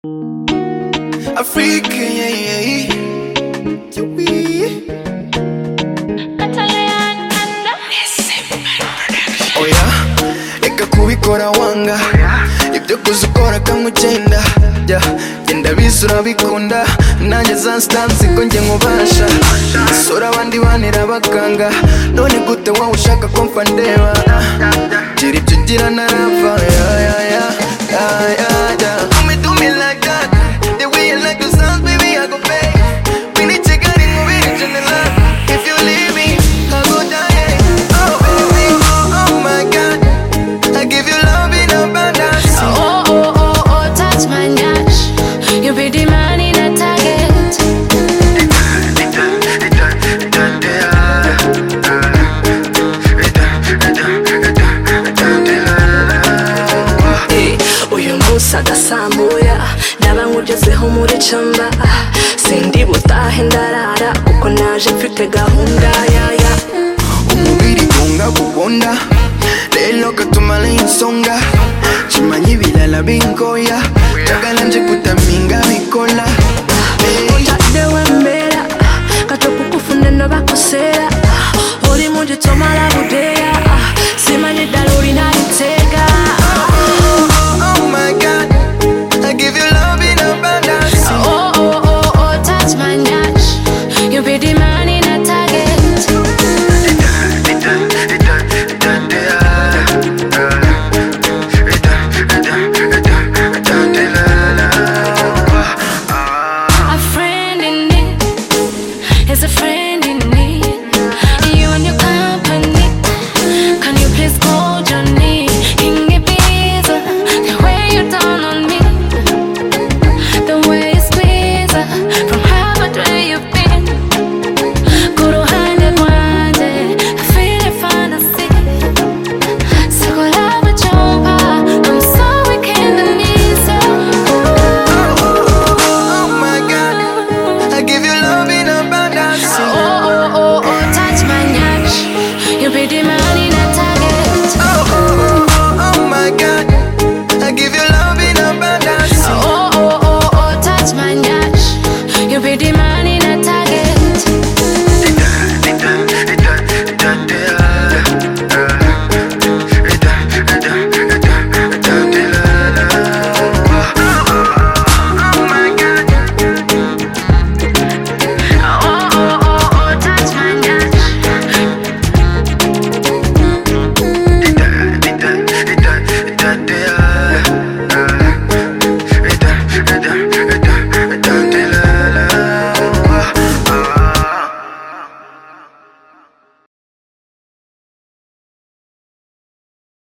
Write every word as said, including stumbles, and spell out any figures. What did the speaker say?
Africa, yeah, yeah, yeah. Oh yeah, eka kubikora wanga ibyo kuzukora kamugenda yeah, genda bisura bikunda nanjye za stance ko nge nkubasha sura abandi banira bakanga none gute wowe ushaka ko mfa ndeba gira ibyo ugira narava yeah, yeah, yeah, yeah, yeah, yeah. Do me, do me like that. The way you like the sounds, baby, I go pay. We need to get in movie, if you leave me, I go die. Oh baby, oh, oh my God, I give you love in abundance. Oh, oh, oh, oh, touch my nyash. You be the man in a target. Sagasambuya ndaba nkugezeho muri chamba sindi butahe ndarara uko naje mfite gahunda yaya umubiri unga kubonda lelo katumale insonga chimanyi bilala bingoya tagala nje kutaminga bikola utade wembera katoku kufunda no bakosera uri munje tomala budeya simanyi daluri naite